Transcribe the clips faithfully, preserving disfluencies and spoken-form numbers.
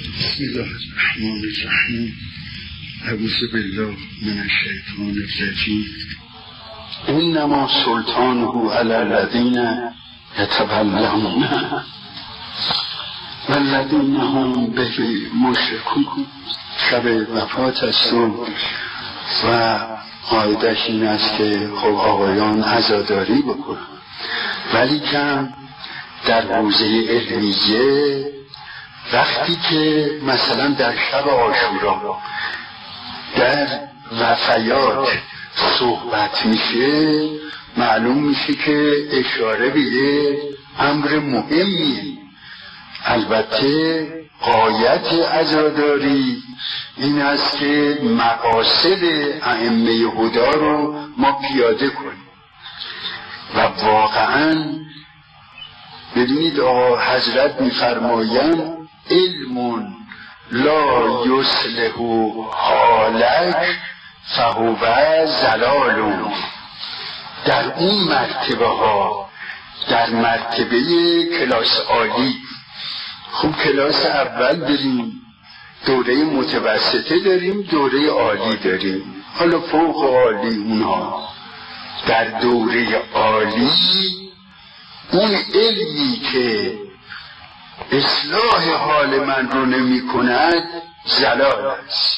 بسم الله الرحمن الرحیم. اعوذ بالله من الشیطان الرجیم. انما سلطانه علی الذین یتولونه والذین هم به مشرکون. شب وفات است و قاعدش این است که خب آقایان عزاداری بکنن، ولی کم در حوزه علمیه وقتی که مثلا در شب عاشورا در وفیات صحبت میشه، معلوم میشه که اشاره به امر مهمیه. البته غایت عزاداری این است که مقاصد ائمه هدی رو ما پیاده کنیم و واقعا ببینید آقا حضرت میفرمایند علم لا یصلح حالک فهو ضلال. در اون مرتبه ها، در مرتبه کلاس عالی، خوب کلاس اول داریم، دوره متوسطه داریم، دوره عالی داریم، حالا فوق عالی اونها. در دوره عالی اون علمی که اصلاح حال من رو نمی کند ضلال است.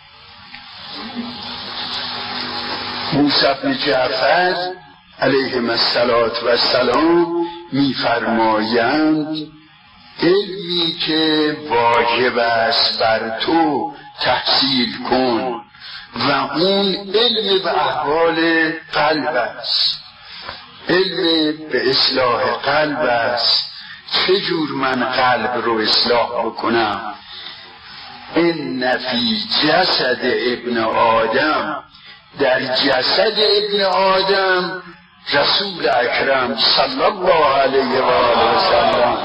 موسی بن جعفر علیهم السلام می فرمایند علمی که واجب است بر تو تحصیل کن و اون علم به احوال قلب است، علم به اصلاح قلب است. چجور من قلب رو اصلاح بکنم؟ ان فی جسد ابن آدم، در جسد ابن آدم رسول اکرم صلی الله علیه و آله و سلم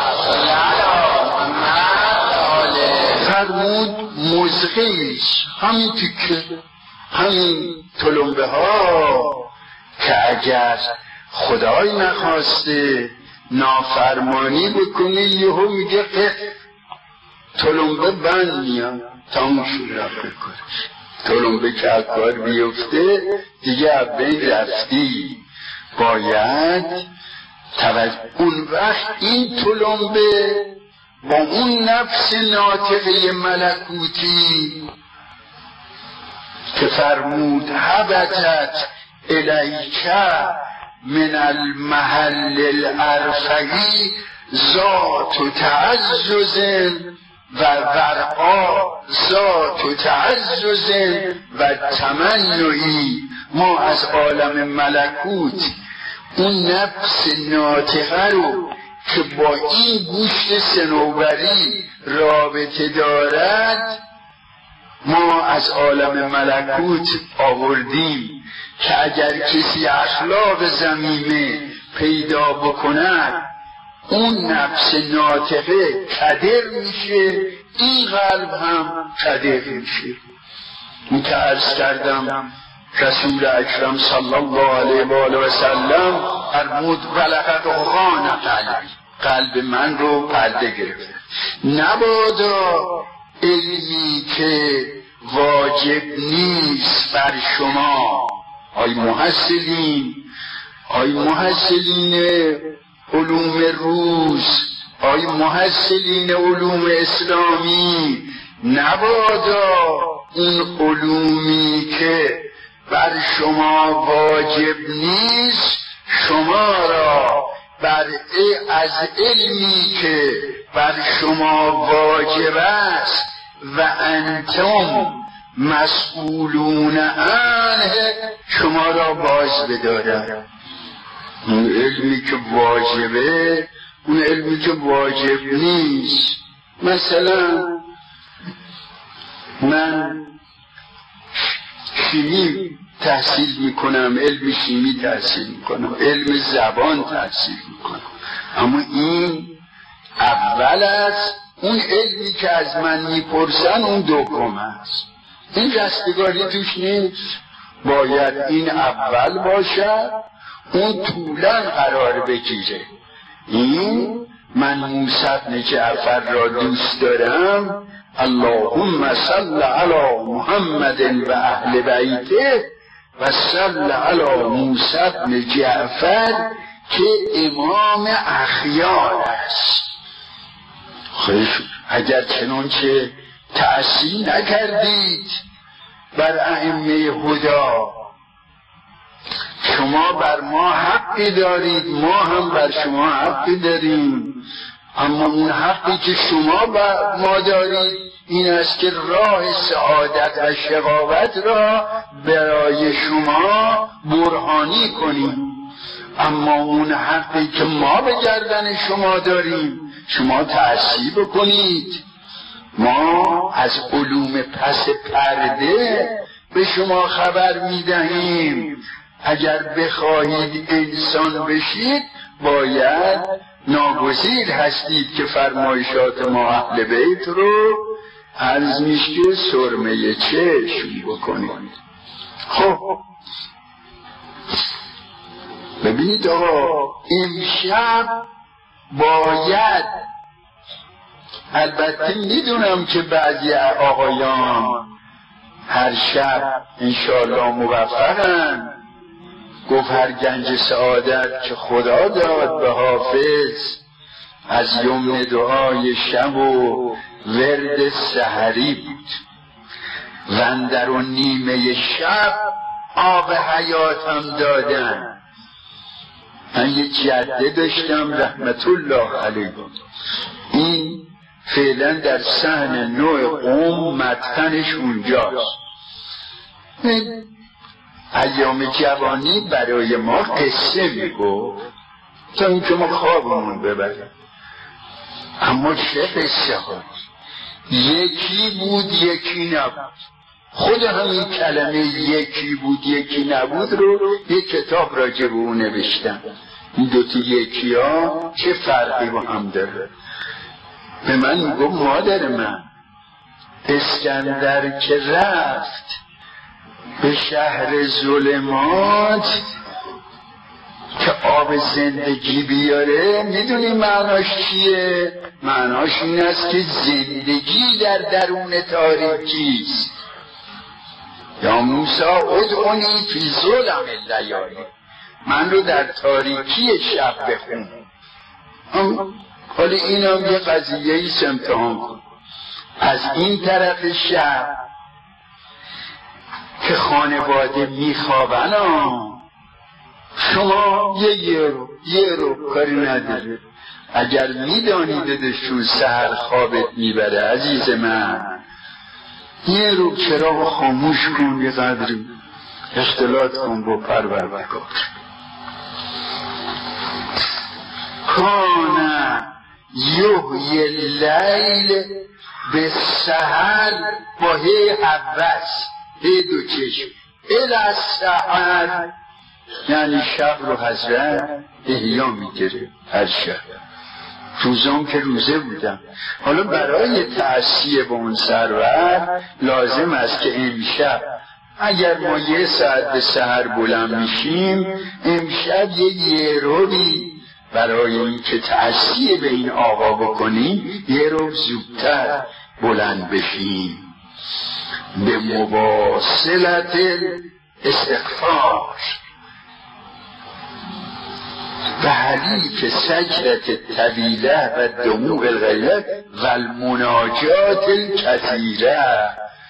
فرمود مزغیش، همین تیکه، همین تلمبه ها که اگر خدای نخواسته نافرمانی بکنه یهو میگه قط تلمبه بند میاد تموم شد رفت کارش. تلمبه که کار بیفته دیگه بین رفتی. باید توجه. اون وقت این تلمبه با اون نفس ناطقه ملکوتی که فرمود هبتت الیکه من المحل الارفعی ذات تعزز و ورقا ذات تعزز و تمنعی. ما از عالم ملکوت اون نفس ناطقه رو که با این گوشت صنوبری رابطه دارد ما از عالم ملکوت آوردیم که اگر کسی اخلاق ذمیمه پیدا بکند اون نفس ناطقه کدر میشه، این قلب هم کدر میشه. این که عرض کردم رسول اکرم صلی الله علیه و آله و سلم فرمود ولقد خان قلبی، قلب من رو پرده گرفت. نبادا علمی که واجب نیست بر شما، آی محصلین، آی محصلین علوم روز، آی محصلین علوم اسلامی، نبادا اون علومی که بر شما واجب نیست شما را بر از علمی که بر شما واجب است و انتم مسئولون عنه شما را باز بدارد. اون علمی که واجبه، اون علمی که واجب نیست. مثلا من شیمی تحصیل میکنم، علم شیمی تحصیل میکنم، علم زبان تحصیل میکنم، اما این اول است. اون علمی که از من میپرسن اون دوم است. این رستگاری توش نیست. باید این اول باشد، اون طولا قرار بگیره. این من موسی بن جعفر را دوست دارم، اللهم صل علی محمد و اهل بیته و صل علی موسی بن جعفر که امام اخیار است. خیلی اگر چنانچه تأثیر نکردید بر ائمه هدا، شما بر ما حقی دارید، ما هم بر شما حقی داریم، اما اون حقی که شما بر ما دارید این است که راه سعادت و شقاوت را برای شما برهانی کنیم، اما اون حقی که ما به گردن شما داریم شما تأسیب کنید. ما از علوم پس پرده به شما خبر میدهیم. اگر بخواهید انسان بشید باید ناگزیر هستید که فرمایشات ما اهل بیت رو عرض میشه سرمه چشم بکنید. خب ببینید آقا، امشب باید، البته میدونم که بعضی آقایان هر شب انشاءالله موفقن، گفت هر گنج سعادت که خدا داد به حافظ از یمن دعای شب و ورد سحری بود و اندر و نیمه شب آب حیاتم دادن. من یه جده داشتم رحمت الله علیه، این فعلا در صحن نوع قوم مدفنش اونجاست. ایام جوانی برای ما قصه میگو تا اینکه ما خوابمون ببریم، اما چه قصه ها، یکی بود یکی نبود. خود همین کلمه یکی بود یکی نبود رو یک کتاب راجع به اون نوشتم. این دوتا یکی ها چه فرقی با هم داره؟ به من میگو مادر من اسکندر که رفت به شهر ظلمات که آب زندگی بیاره، میدونی معناش چیه؟ معناش این است که زندگی در درون تاریکیست. یا موسی ادعونی فی ظلم اللیالی، من رو در تاریکی شب بخون. حالا این هم یه قضیه ایست امتحان کن. از این طرف شب که خانواده میخوابن شما یه یه رو یه رو کاری نداره. اگر میدانید دشون سحر خوابت میبره عزیز من، یه رو چراغ خاموش کن، یه قدری اختلاط کن با پروردگار. کانه یحیی اللیل به سحر با هی حوث، هی دو چشم، الی سحر یعنی شب رو حضرت احیا میگیره هر شب. روزام که روزه بودم. حالا برای تأسیه با اون سرور لازم است که امشب اگر ما یه ساعت به سحر بلند میشیم، امشب یه یه روی برای این که تأسیه به این آقا بکنیم یه رو زودتر بلند بشیم. به مواصلت استغفار و حلیف سجرت طویله و دموع الغیرت و المناجات الکثیره.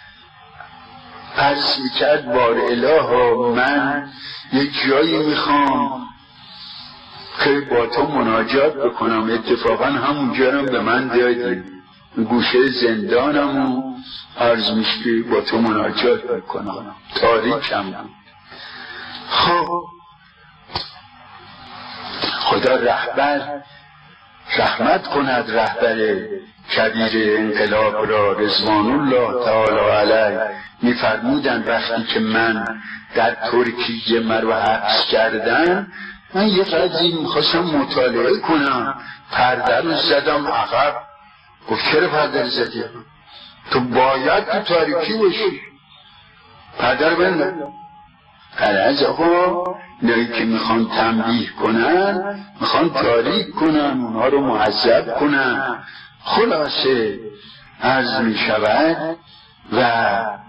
عرض میکرد بار اله من یک جایی میخوام که با تو مناجات بکنم، اتفاقا همون جارم به من دادی، گوشه زندانمو عرض میشکی با تو مناجات بکنم، تاریکم بود. خب خدا رهبر رحمت کند رهبر کبیر انقلاب را، رضوان الله تعالی علیه. میفرمودن وقتی که من در ترکیه مرا حبس کردن، من یه قدری میخواستم مطالعه کنم، پرده رو زدم عقب. گفت چرا پرده رو زدی؟ تو باید تو تاریکی باشی، پرده رو بندم. غرض آقا اینایی که میخوان تنبیه کنن میخوان تاریک کنن، اونها رو معذب کنن. خلاصه عرض میشود و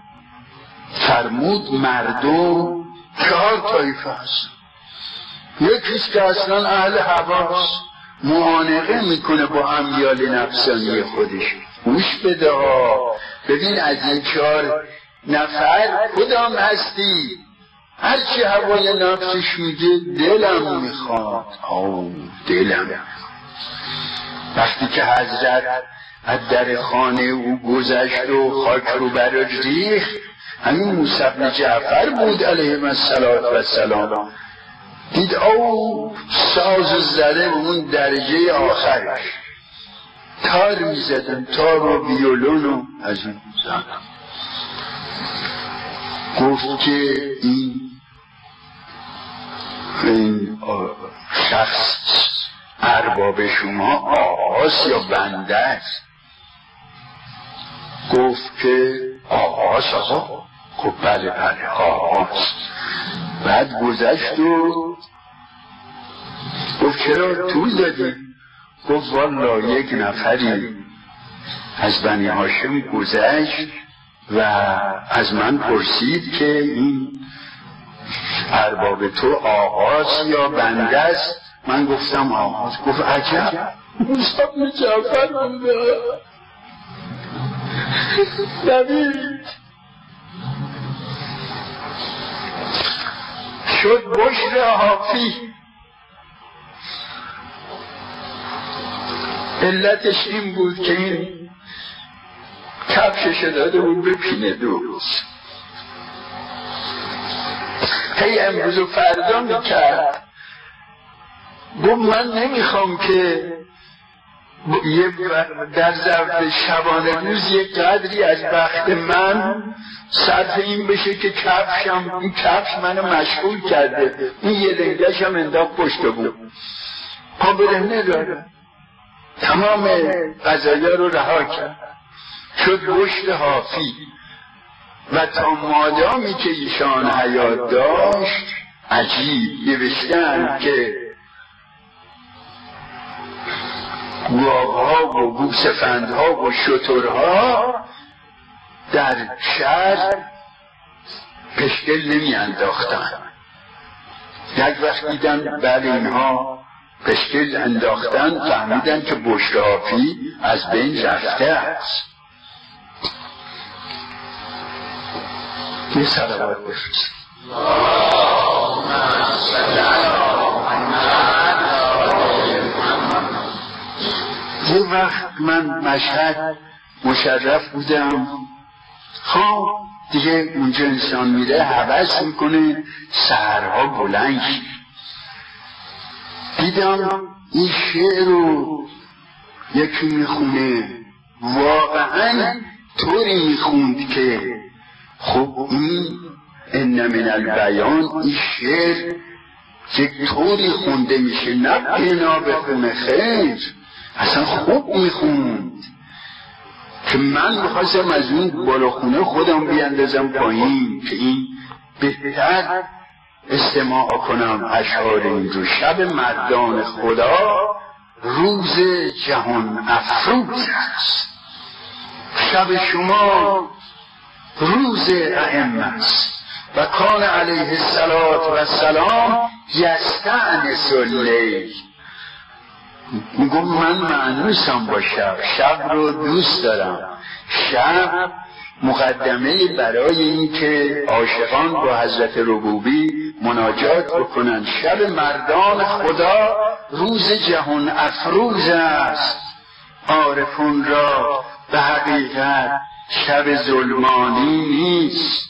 فرمود مردم چهار طایفه هست. یکیست که اصلا اهل هواست، معانقه میکنه با امیال نفسانی خودش. گوش بده ها، ببین از این چهار نفر کدام هستی؟ هرچی هوای نفسش میگه دلم میخواد. آو دلم. وقتی که حضرت از در خانه او گذشت و خاک رو براش ریخت، همین موسی بن جعفر بود علیه السلام، دید او ساز زده اون درجه آخرش، تار میزدن، تار و ویولون و از این زن. گفت که این این شخص ارباب شما آقاست یا بنده است؟ گفت که آقاست. آقا گفت بله بله آقاست. بعد گذشت و گفت چرا طول دادی؟ گفت والا یک نفری از بنی هاشم گذشت و از من پرسید که این ارباب تو آقاست یا بنده است؟ من گفتم آقاست. گفت عجب، موسی بن جعفر بوده. نبید شد بشر حافی. علتش این بود که این کفشش داده بود به پینه دوست، هی امروز و فردا میکرد. گفت من نمیخوام که در ظرف شبانه روز یک قدری از وقت من صرف این بشه که کفشم، این کفش منو مشغول کرده، این یه دنگشم انداخت پشت بود، پا برهنه داره. تمام قضایا رو رها کرد، شد رشد حافی. و تا مادامی که ایشان حیات داشت، عجیب نوشتن که گاوها و گوسفندها و شترها در شهر پشگل نمی انداختن. یک وقت دیدن بله اینها پشگل انداختن، فهمیدن که بشر حافی از بین رفته است. یه صلوات بفرست. یه وقت من مشهد مشرف بودم، خب دیگه اونجا انسان میره هوس میکنه سحرها بلند. دیدم این شعر رو یکی میخونه، واقعا طوری میخوند که خب این ان من البیان، این شعر یک طوری خونده میشه، نه بنا به خونه خیر، اصلا خوب میخوند که من میخواستم از اون بالاخونه خودم بیاندازم پایین که این بهتر استماع کنم اشعار این رو. شب مردان خدا روز جهان افروز است، شب شما روز ائمه است. و کان علیه السلام یستأنس اللیل. میگم من مأنوسم با شب، شب رو دوست دارم. شب مقدمه برای این که عاشقان با حضرت ربوبی مناجات بکنن. شب مردان خدا روز جهان افروز است. عارفون را به حقیقت شب ظلمانی نیست.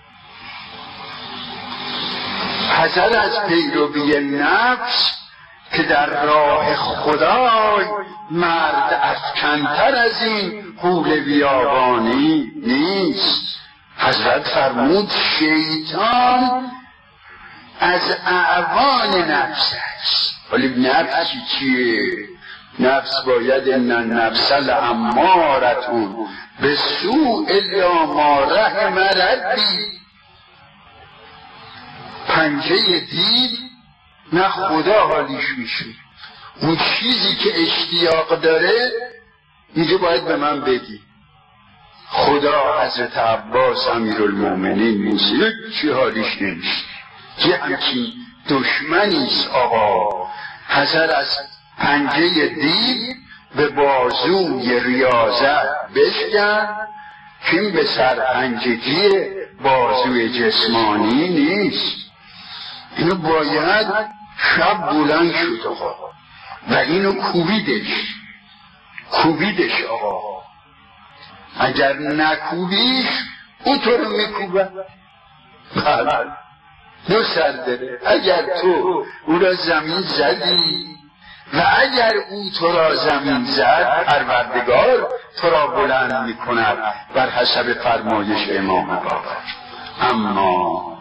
حذر از پیروی نفس که در راه خدای مرد افکنتر از این غول بیابانی نیست. حضرت فرمود شیطان از اعوان نفس است. ولی نفس چیه؟ نفس باید ان النفس لامارة بالسوء الا ما رحم ربی. پنجه دیو نه خدا حالیش میشه. اون چیزی که اشتیاق داره اینجا باید به من بگی. خدا حضرت عباس امیرالمومنین موسیقی چی حالیش نمیشه. یه همچین دشمنیست آقا. حضر از پنجه دیو به بازوی ریاضت بشکن که این به سرپنجگی بازوی جسمانی نیست. اینو باید شب بلند شد آقا و اینو کوبیدش کوبیدش آقا. اگر نکوبیش او تو رو میکوبه. بله دو سر داره. اگر تو او را زمین زدی و اگر او تو را زمین زد پروردگار تو را بلند میکند بر حسب فرمایش امام باقر. اما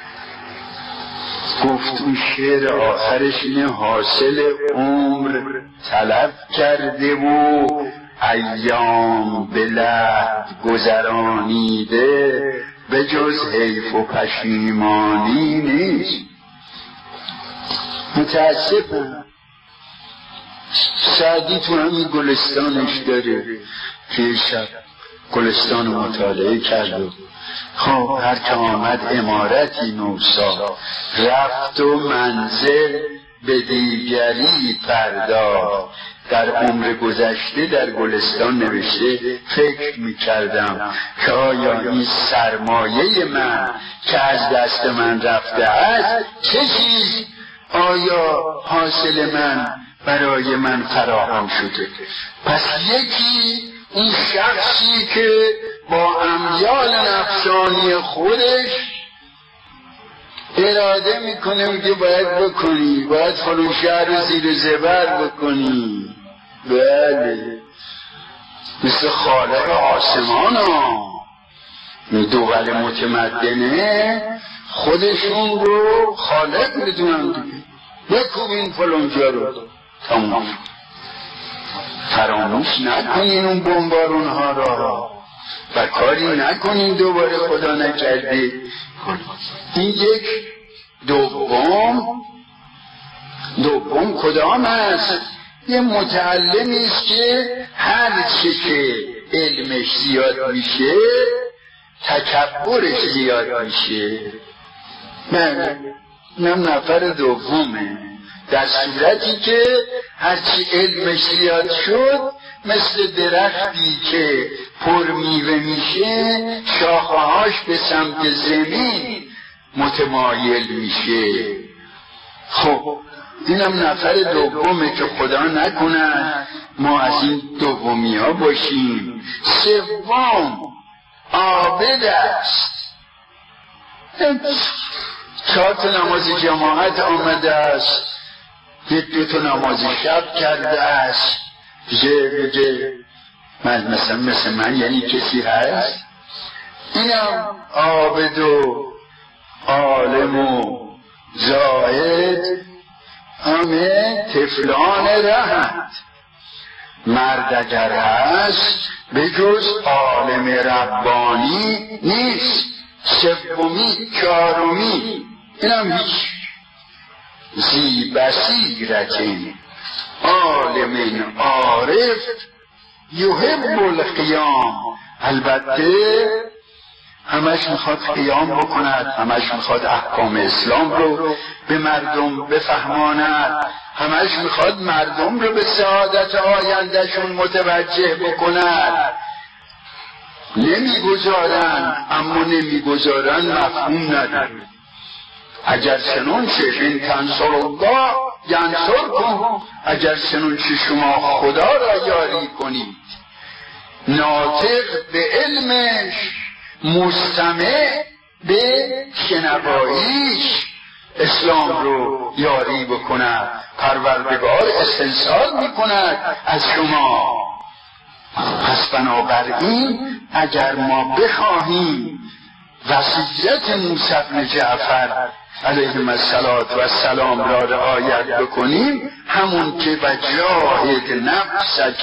گفت اون شعر آخرش اینه حاصل عمر طلب کرده و ایام به لحد گذرانیده به جز حیف و پشیمانی نیست. متاسفم سعدی تو همین گلستانش داره که شب گلستان مطالعه کرد و خب هر که آمد امارتی نوسا رفت و منزل به دیگری پرداخت. در عمر گذشته در گلستان نوشته فکر میکردم که آیا این سرمایه من که از دست من رفته است چه چیز آیا حاصل من برای من فراهم شده. پس یکی این شخصی که با امیال نفسانی خودش اراده میکنه میگه باید بکنی باید فلان شهر رو زیر زبر بکنی. بله مثل خالق آسمان ها دول متمدنه خودشون رو خالق میدونن دیگه. بکوبین فلان جا رو تمام. فراموش نکنین اون بمبارون ها را و کاری نکنین دوباره خدا نکرده. این یک. دوم دوم کدام است؟ یه متعلمی است که هر چه که علمش زیاد میشه تکبرش زیاد میشه. نه اینم نفر دومه. در صورتی که هرچی علمش زیاد شد مثل درختی که پر میوه میشه شاخه‌هاش به سمت زمین متمایل میشه. خب اینم نفر دومه که خدا نکنه ما از این دومی ها باشیم. سوم عابد است. چهار تا نماز جماعت آمده است، یک دو تا نماز شب کرده است. بگه من مثلا مثل من یعنی کسی هست؟ اینم عابد و عالم و زاهد همه طفلان رهند. مرد اگر هست به جز عالم ربانی نیست. سومی چهارمی اینم هیچ. ذی بصیرتین عالم عارف یحب القیام. البته همش میخواد قیام بکند، همش میخواد احکام اسلام رو به مردم بفهماند، همش میخواد مردم رو به سعادت آیندهشون متوجه بکند. نمیگذارن، اما نمیگذارن مفهوم نداره. اگر چنانچه این تنصر الله ینصر کن، اگر چنانچه شما خدا را یاری کنید، ناطق به علمش، مستمع به شنواییش اسلام رو یاری بکند، پروردگار استنصار میکند از شما. پس بنابراین اگر ما بخواهیم وصیت موسی بن جعفر علیه السلام را رعایت بکنیم، همون که وجاهد نفسک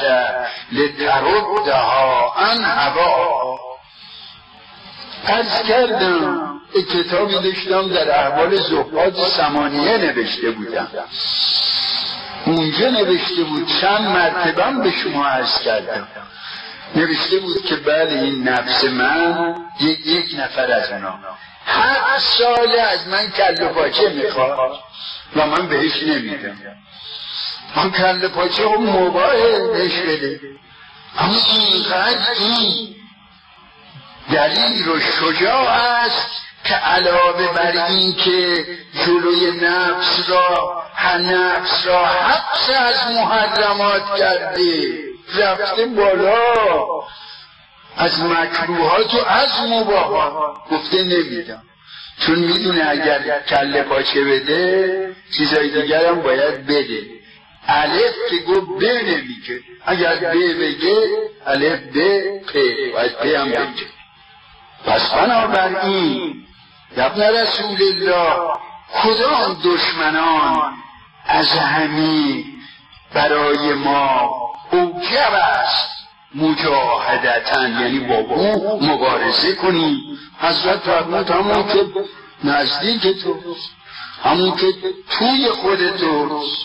لتردها عن هوا. عرض کردم کتابی داشتم در احوال زهاد ثمانیه نوشته بودم، اونجا نوشته بود، چند مرتبه به شما عرض کردم، نوشته بود که بله این نفس من یک, یک نفر از اونا هر سال از من کله پاچه میخواد و من بهش نمیدم. من کله پاچه هم مباهه بهش بده، اما اینقدر این دلیل و شجاع است که علاوه بر این که جلوی نفس را هر نفس را حبس از محرمات کرده رفته بالا، از مکروهات و از مباحات گفته نمیدم، چون میدونه اگر کله پاچه بده چیزای دیگر هم باید بده. الف که گفت ب نمیگه، اگر ب بگه الف ب پ باید پ هم بگه. پس بنابراین ابن رسول الله کدام دشمنان از همین برای ما اوجب است مجاهدتن، یعنی با او مبارزه کنیم. حضرت فرمود همون که نزدیک توست، همون که توی خود توست،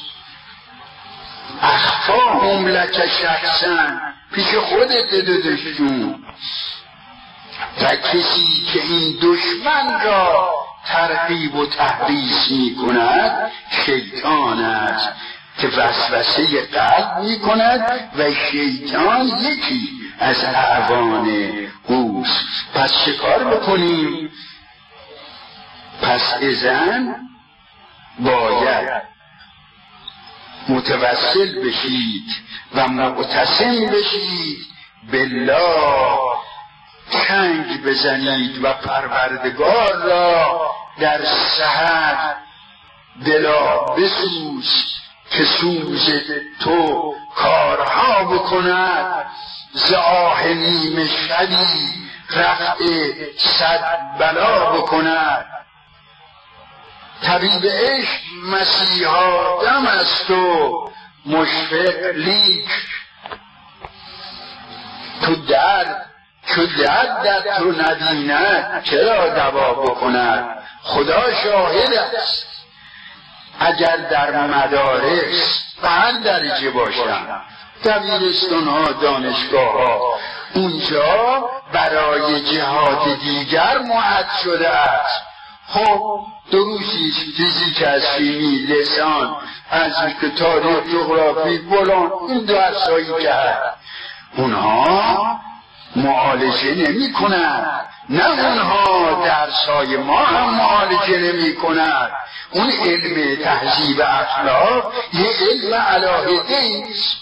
اخفاهم لک شخصا، پیش خودت دادشون. و کسی که این دشمن را ترغیب و تحریض می کند شیطان است که وسوسه قلب می کند و شیطان یکی از اعوان اوست. پس چه کار بکنیم؟ پس اذن باید متوسل بشید و معتصم بشید بالله، چنگ بزنید و پروردگار را در سحر دلا بسوز که سوز تو کارها بکند، ز آه نیمه شبی رفع صد بلا بکند. طبیب عشق مسیحا دم است و مشفق لیک، تو درد چو درد در تو نبیند چرا دوا بکند. خدا شاهد است اگر در مدارس به هر درجه باشن، دبیرستان ها، دانشگاه ها، اونجا برای جهاد دیگر معد شده است. خب دروسی فیزیک از شیمی، لسان، از تاریخ، جغرافی، فلان، این درسایی که هست اونها معالجه نمی کنند، نه اونها درسای ما هم معالجه نمی کنند. اون علم تهذیب اخلاق یه علم علاهده است.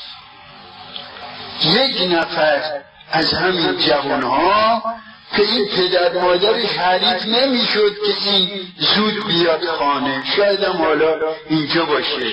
یک نفر از همین جوانها که این پدر مادرش حریف نمی شد که این زود بیاد خانه، شاید هم حالا اینجا باشه،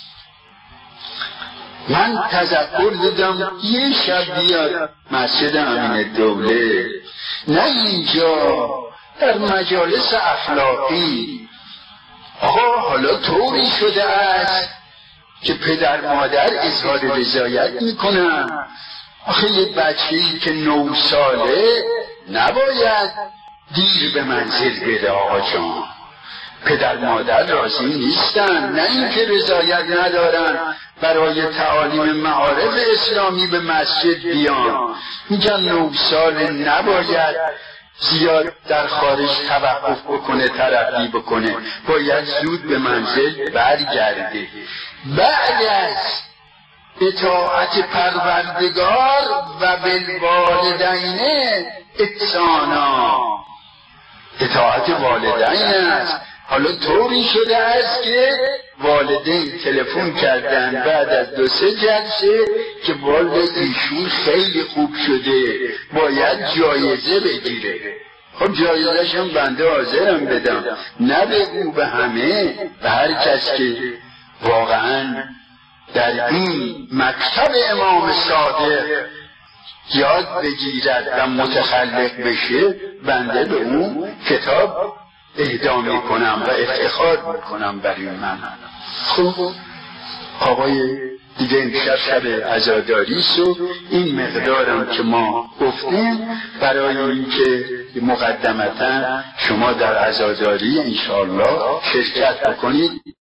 من تذکر دادم یه شب بیاد مسجد امین دوله، نه اینجا، در مجالس اخلاقی. آقا حالا طوری شده است که پدر مادر اظهار رضایت میکنن. آخه یه بچه‌ای که نه ساله نباید دیر به منزل بره آقا جان، پدر مادر راضی نیستن، نه اینکه رضایت ندارن برای تعالیم معارف اسلامی به مسجد بیان، میگن نه سال نباید زیاد در خارج توقف بکنه، ترقی بکنه، باید زود به منزل برگرده. بعد از اطاعت پروردگار و بالوالدین احسانا، اطاعت والدین است. حالا طوری شده است که والدین تلفن کردن بعد از دو سه جلسه که والد ایشون خیلی خوب شده، باید جایزه بگیره. خب جایزه‌ش هم بنده حاضرم بدم، نه بگو به همه، به هر کس که واقعا در این مکتب امام صادق یاد بگیرد و متخلق بشه، بنده به اون کتاب اهدا میکنم و افتخار میکنم برای من. خب آقای دیگه امشب شب عزاداری است و این مقدارم که ما گفتیم برای اینکه مقدمتا شما در عزاداری انشاءالله شرکت بکنید.